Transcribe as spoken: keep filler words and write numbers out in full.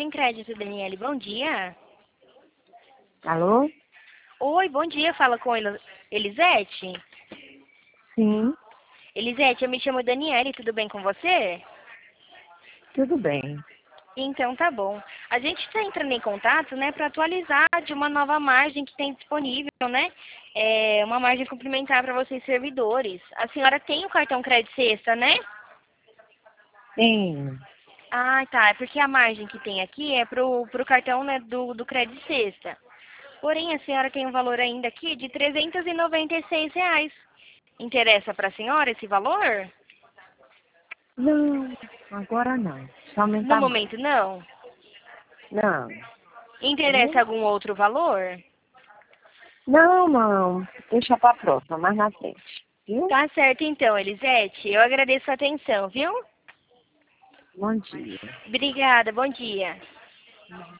Sem Crédito, Daniele, bom dia. Alô? Oi, bom dia, fala com El Elisete? Sim, Elisete, eu me chamo Daniele, tudo bem com você? tudo bem. Então tá bom. A gente está entrando em contato, né, para atualizar de uma nova margem que tem disponível, né? É uma margem complementar para vocês servidores. A senhora tem o cartão Crédito Sexta, né? Sim. Ah, tá. É porque a margem que tem aqui é pro, pro cartão, né, do, do Crédito Sexta. Porém, a senhora tem um valor ainda aqui de trezentos e noventa e seis reais. Interessa para a senhora esse valor? Não, agora não. Só No aumentar mais. momento, não. Não. Interessa Hum? algum outro valor? Não, não. Deixa pra próxima, mais na frente. Viu? Tá certo então, Elisete. Eu agradeço a atenção, viu? Bom dia. Obrigada, bom dia.